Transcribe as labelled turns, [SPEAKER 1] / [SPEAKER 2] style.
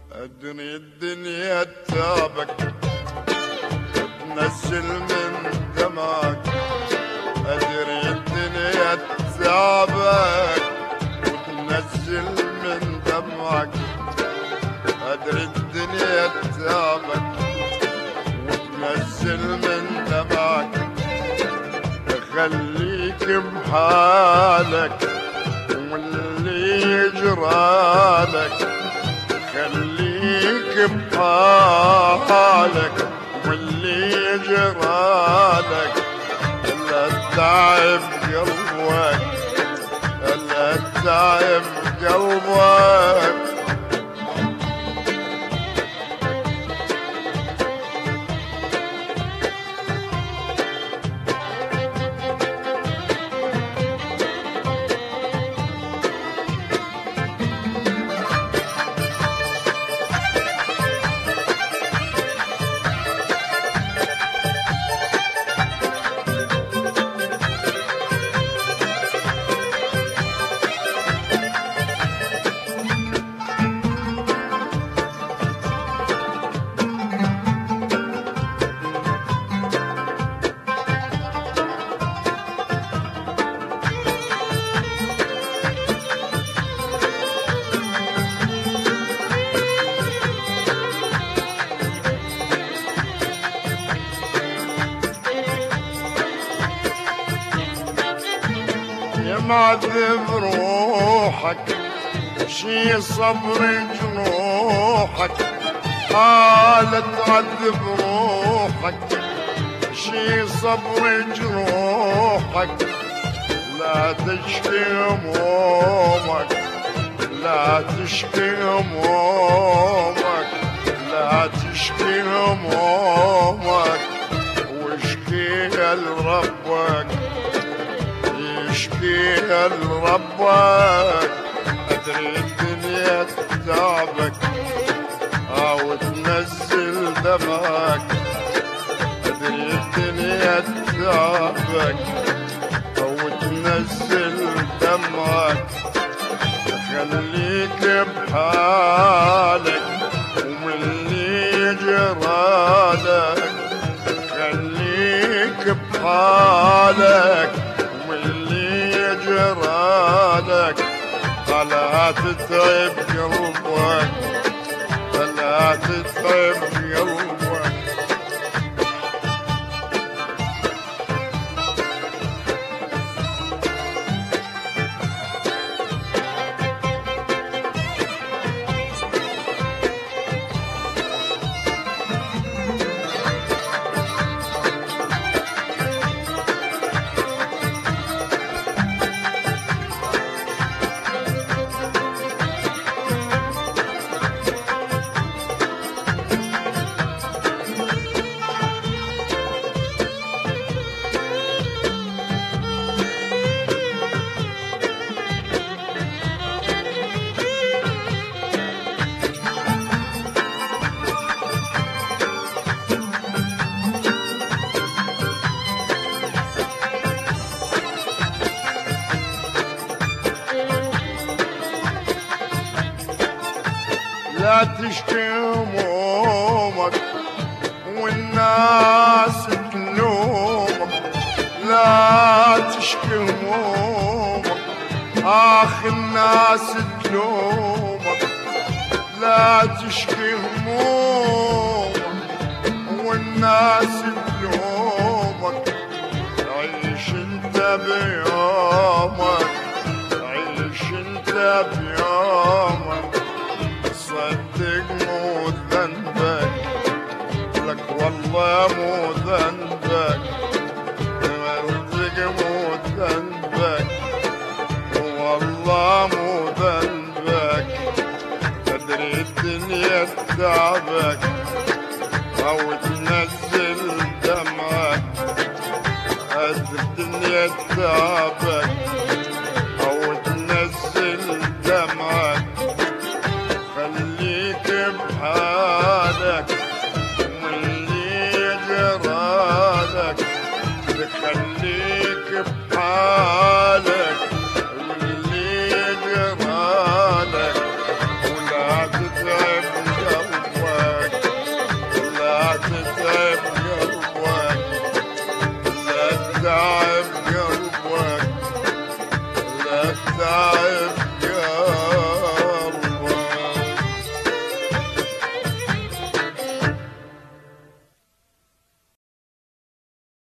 [SPEAKER 1] أدري الدنيا تتابك تنزل من دمك، أدري الدنيا تتابك وتنزل من دمك، أدري الدنيا تتابك وتنزل من دمك، خليك بحالك واللي يجرالك، خليك بحالك واللي يجرالك، لا تتعب قلبك لا تتعب قلبك. معذب روحك شي صبر جروحك، حالة تعذب روحك شي صبر جروحك، لا تشكي همومك لا تشكي همومك لا تشكي همومك، واشكيها لربك اشكيها لربك. أدري الدنيا تتعبك أو تنزل دمك، أدري الدنيا تتعبك أو تنزل دمك، خليك بحالك ومن يجرالك، خليك بحالك جرالك، فلا تتعب قلبك فلا تتعب قلبك. لا تشكي همومك والناس تلومك، لا تشكي همومك الناس تلومك، لا تشكي همومك والناس تلومك، عيش انت بيومك عيش انت بيومك، صدق مو ذنبك لك والله مو ذنبك، صدق مو ذنبك والله مو ذنبك، تدري الدنيا تتعبك أو تنزل دمك، تدري الدنيا تتعبك أو تنزل دمك، خليك بحالك واللي يجرالك، خليك بحالك واللي يجرالك، ولا تتعب تعالك